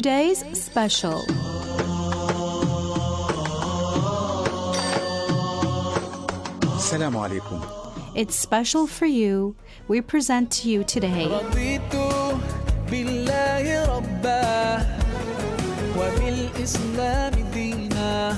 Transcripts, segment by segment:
Today's special. Assalamu alaikum. It's special for you. We present to you today رضيت بالله ربا وبالإسلام دينا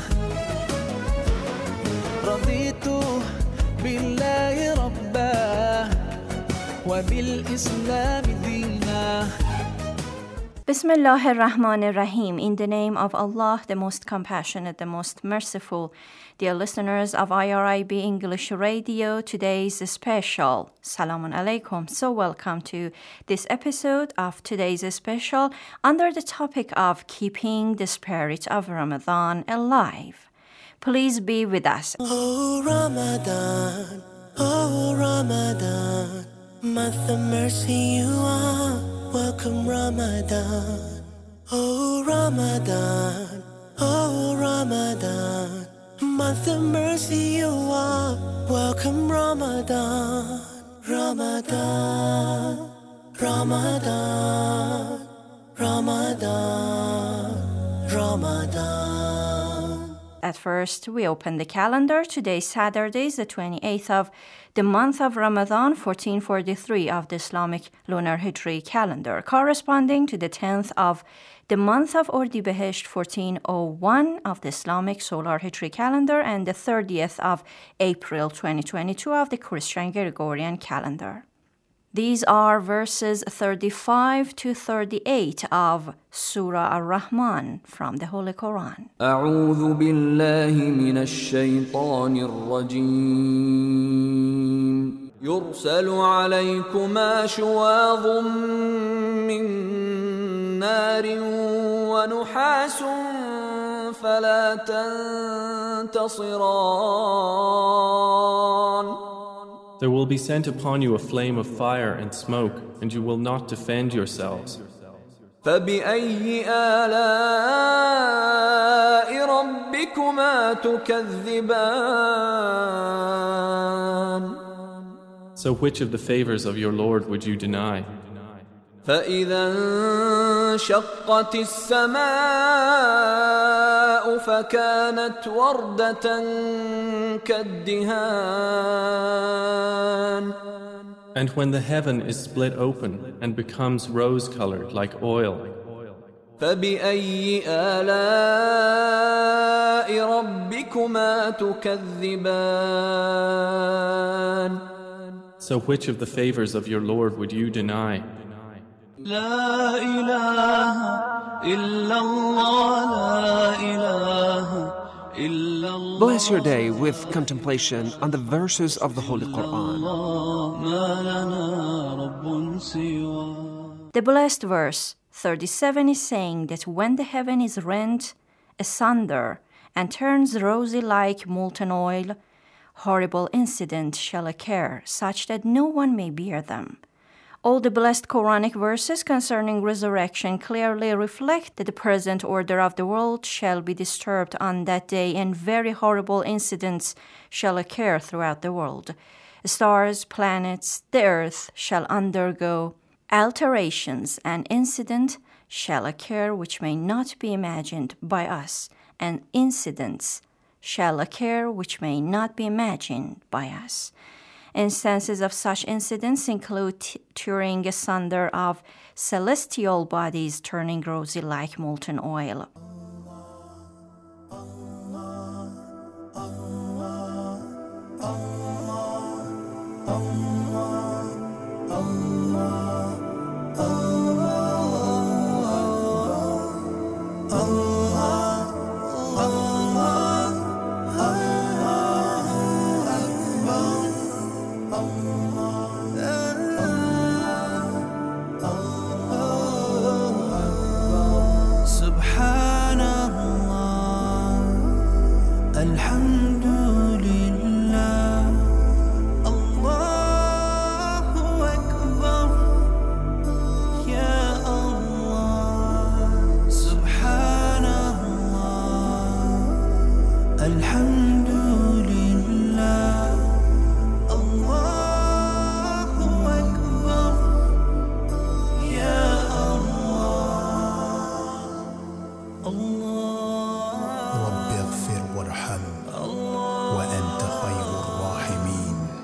رضيت بالله ربا وبالإسلام دينا Bismillah ar-Rahman ar-Rahim. In the name of Allah, the most compassionate, the most merciful. Dear listeners of IRIB English Radio, today's special. Salamun alaikum. So welcome to this episode of today's special under the topic of keeping the spirit of Ramadan alive. Please be with us. Oh Ramadan, month of mercy you are. Welcome Ramadan, oh Ramadan, month of mercy you are. Welcome Ramadan, Ramadan, Ramadan, Ramadan, Ramadan. At first, we open the calendar. Today, Saturday, is the 28th of the month of Ramadan, 1443 of the Islamic lunar Hijri calendar, corresponding to the 10th of the month of Ordibehesh, 1401 of the Islamic solar Hijri calendar, and the 30th of April, 2022 of the Christian Gregorian calendar. These are verses 35 to 38 of Surah Ar-Rahman from the Holy Quran. أعوذ بالله من الشيطان الرجيم يرسل عليكما شواظ من نار ونحاس فلا تنتصران. There will be sent upon you a flame of fire and smoke, and you will not defend yourselves. فبأي آلاء ربكما تكذبان. So which of the favors of your Lord would you deny? فإذا انشقت السماء فكانت وردة كالدهان. And when the heaven is split open and becomes rose-colored like oil, فبأي آلاء ربكما تكذبان. so which of the favors of your Lord would you deny? لا إله إلا الله لا إله إلا الله. Bless your day with contemplation on the verses of the Holy Quran. ما لنا رب سوى. The blessed verse 37 is saying that when the heaven is rent asunder and turns rosy like molten oil, horrible incident shall occur, such that no one may bear them. All the blessed Quranic verses concerning resurrection clearly reflect that the present order of the world shall be disturbed on that day, and very horrible incidents shall occur throughout the world. Stars, planets, the earth shall undergo alterations, and incidents shall occur which may not be imagined by us, and incidents shall occur which may not be imagined by us. Instances of such incidents include tearing asunder of celestial bodies turning rosy like molten oil. سبحان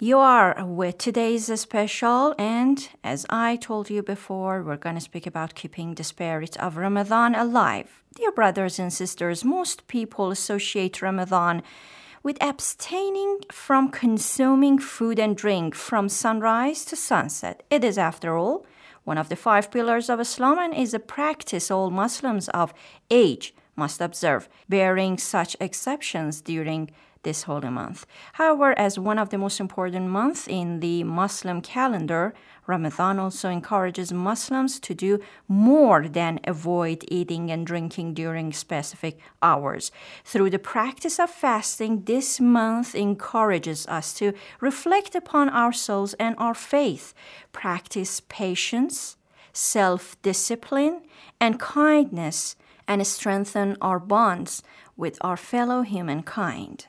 You are with today's special, and as I told you before, we're going to speak about keeping the spirit of Ramadan alive. Dear brothers and sisters, most people associate Ramadan with abstaining from consuming food and drink from sunrise to sunset. It is, after all, one of the 5 pillars of Islam and is a practice all Muslims of age must observe, bearing such exceptions during this holy month. However, as one of the most important months in the Muslim calendar, Ramadan also encourages Muslims to do more than avoid eating and drinking during specific hours. Through the practice of fasting, this month encourages us to reflect upon ourselves and our faith, practice patience, self-discipline, and kindness, and strengthen our bonds with our fellow humankind.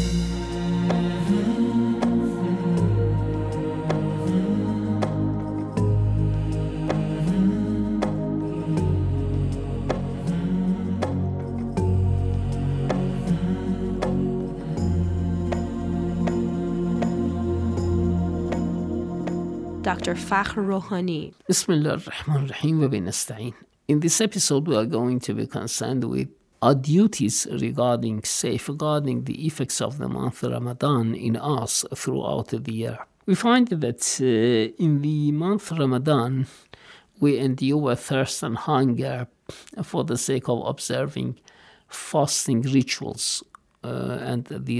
Dr. Fakhr Rouhani. Bismillah ar-Rahman ar-Rahim wa binasta'in. In this episode, we are going to be concerned with our duties regarding safeguarding the effects of the month Ramadan in us throughout the year. We find that in the month Ramadan, we endure thirst and hunger for the sake of observing fasting rituals and the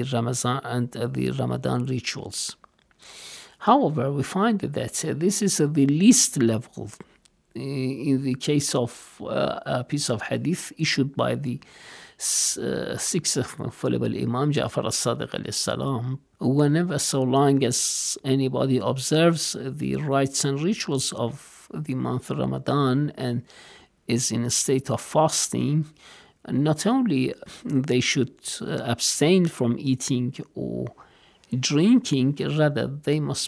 Ramadan rituals. However, we find that this is the least level. In the case of a piece of hadith issued by the 6th infallible Imam Ja'far al-Sadiq alayhi salam, whenever so long as anybody observes the rites and rituals of the month of Ramadan and is in a state of fasting, not only they should abstain from eating or drinking, rather they must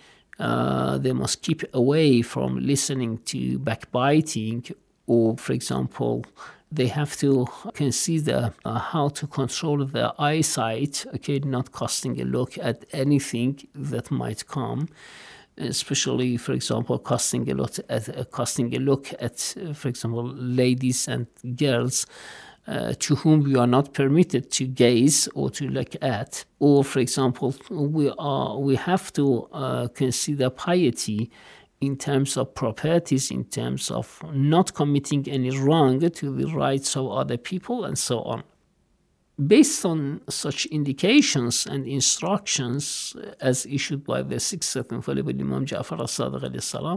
keep away from listening to backbiting, or, for example, they have to consider how to control their eyesight, not casting a look at anything that might come, especially, for example, casting a look at, for example, ladies and girls to whom we are not permitted to gaze or to look at. Or, for example, we have to consider piety in terms of proprieties, in terms of not committing any wrong to the rights of other people, and so on. Based on such indications and instructions as issued by the 6th infallible Imam Ja'far al-Sadiq alayhi salam,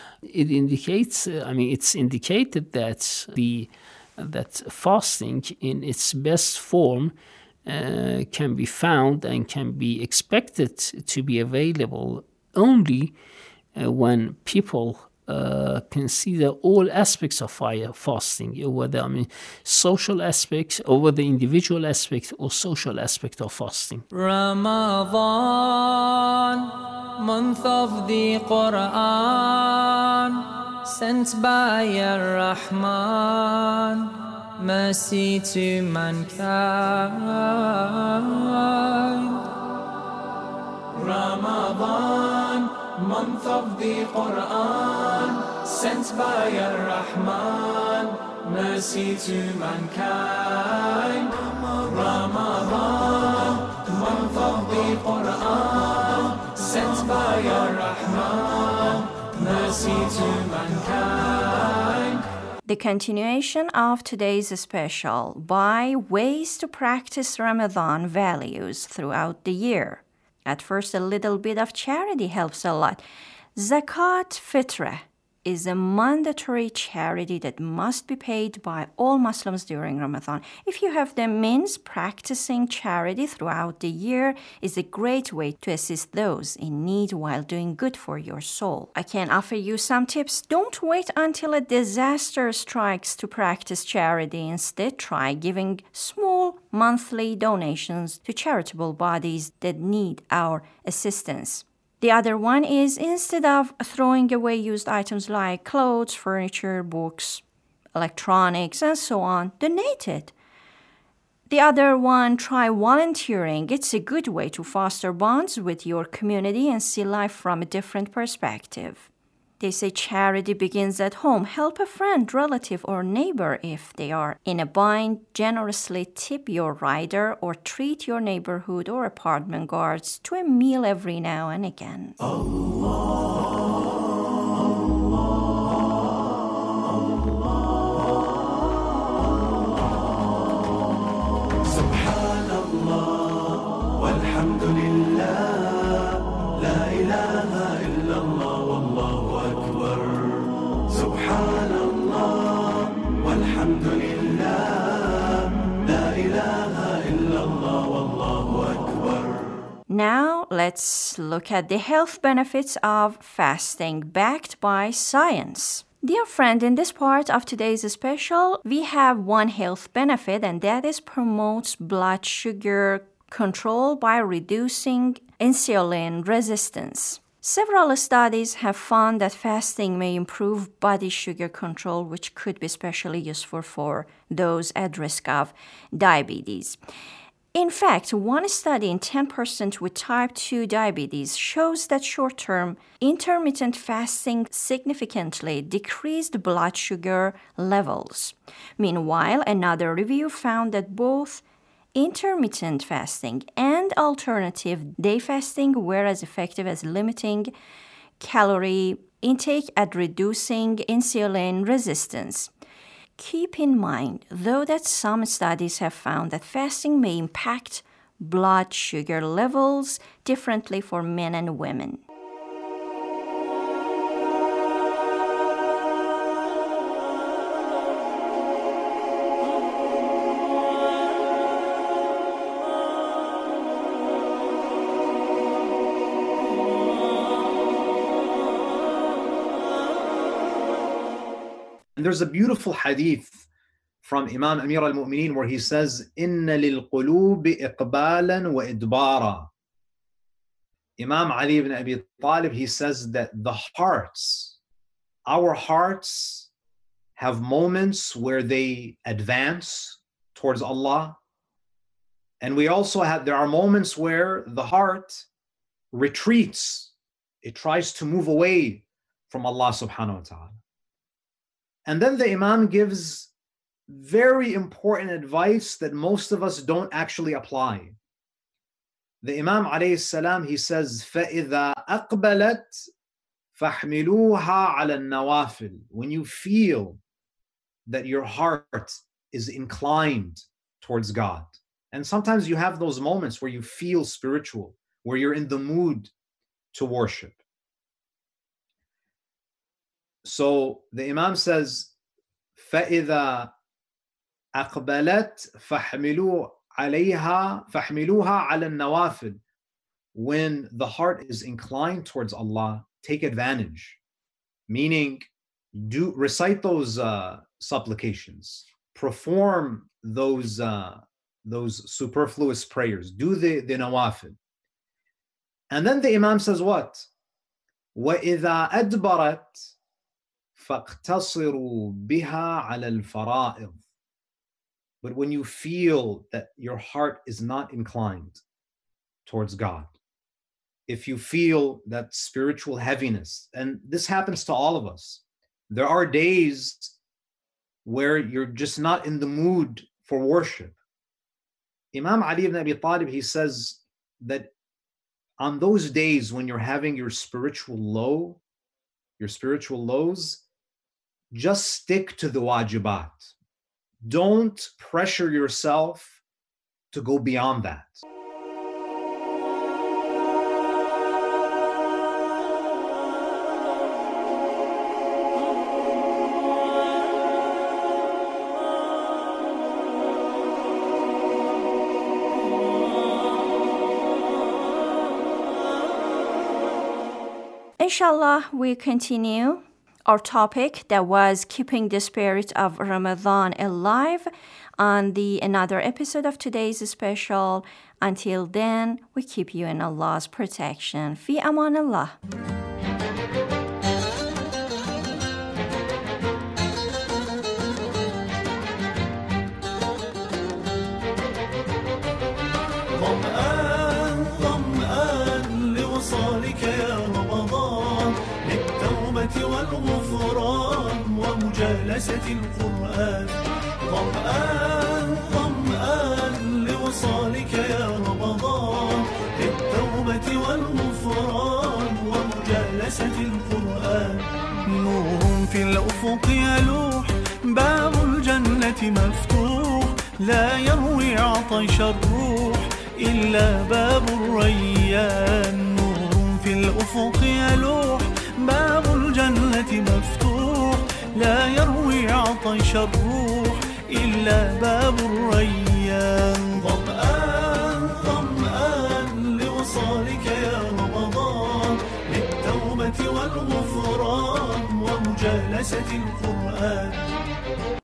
it's indicated that fasting in its best form can be found and can be expected to be available only when people consider all aspects of fasting, whether social aspects, or whether individual aspect or social aspect of fasting. Ramadan, month of the Quran, sent by Ar-Rahman, mercy to mankind. Ramadan, month of the Quran, sent by Ar-Rahman, mercy to mankind. Ramadan, month of the Quran, sent by Ar-Rahman, mercy to mankind. The continuation of today's special by ways to practice Ramadan values throughout the year. At first, a little bit of charity helps a lot. Zakat Fitrah is a mandatory charity that must be paid by all Muslims during Ramadan. If you have the means, practicing charity throughout the year is a great way to assist those in need while doing good for your soul. I can offer you some tips. Don't wait until a disaster strikes to practice charity. Instead, try giving small monthly donations to charitable bodies that need our assistance. The other one is, instead of throwing away used items like clothes, furniture, books, electronics, and so on, donate it. The other one, try volunteering. It's a good way to foster bonds with your community and see life from a different perspective. They say charity begins at home. Help a friend, relative, or neighbor if they are in a bind. Generously tip your rider or treat your neighborhood or apartment guards to a meal every now and again. Now, let's look at the health benefits of fasting backed by science. Dear friend, in this part of today's special, we have one health benefit, and that is promotes blood sugar control by reducing insulin resistance. Several studies have found that fasting may improve body sugar control, which could be especially useful for those at risk of diabetes. In fact, one study in 10% with type 2 diabetes shows that short-term intermittent fasting significantly decreased blood sugar levels. Meanwhile, another review found that both intermittent fasting and alternative day fasting were as effective as limiting calorie intake at reducing insulin resistance. Keep in mind, though, that some studies have found that fasting may impact blood sugar levels differently for men and women. There's a beautiful hadith from Imam Amir al-Mu'mineen where he says, إِنَّ لِلْقُلُوبِ إِقْبَالًا وَإِدْبَارًا. Imam Ali ibn Abi Talib, he says that the hearts, our hearts have moments where they advance towards Allah. And we also have, there are moments where the heart retreats. It tries to move away from Allah subhanahu wa ta'ala. And then the Imam gives very important advice that most of us don't actually apply. The Imam alayhi salam, he says, فَإِذَا أَقْبَلَتْ فَحْمِلُوهَا عَلَى النَّوَافِلِ. When you feel that your heart is inclined towards God. And sometimes you have those moments where you feel spiritual, where you're in the mood to worship. So the Imam says, فَإِذَا أَقْبَلَتْ فَحْمِلُوهَا عَلَى النَّوَافِلِ. When the heart is inclined towards Allah, take advantage. Meaning, recite those supplications, perform those superfluous prayers, do the nawafil. And then the Imam says what? وَإِذَا أَدْبَرَتْ فَاقْتَصِرُوا بِهَا عَلَى الْفَرَائِضِ. But when you feel that your heart is not inclined towards God, if you feel that spiritual heaviness, and this happens to all of us, there are days where you're just not in the mood for worship. Imam Ali ibn Abi Talib, he says that on those days when you're having your spiritual lows, just stick to the wajibat. Don't pressure yourself to go beyond that. Inshallah, we continue our topic that was keeping the spirit of Ramadan alive on another episode of today's special. Until then, we keep you in Allah's protection. Fi aman Allah. ومجالسة القرآن. ظمآن ظمآن لوصالك يا رمضان، للتوبة والغفران ومجالسة القرآن. نور في الأفق يلوح، باب الجنة مفتوح، لا يروي عطش الروح إلا باب الريان. نور في الأفق يلوح، باب الجنة مفتوح، لا يروي عطش الروح إلا باب الريان. ظمآن ظمآن لوصالك يا رمضان، للتوبة والغفران ومجالسة القرآن.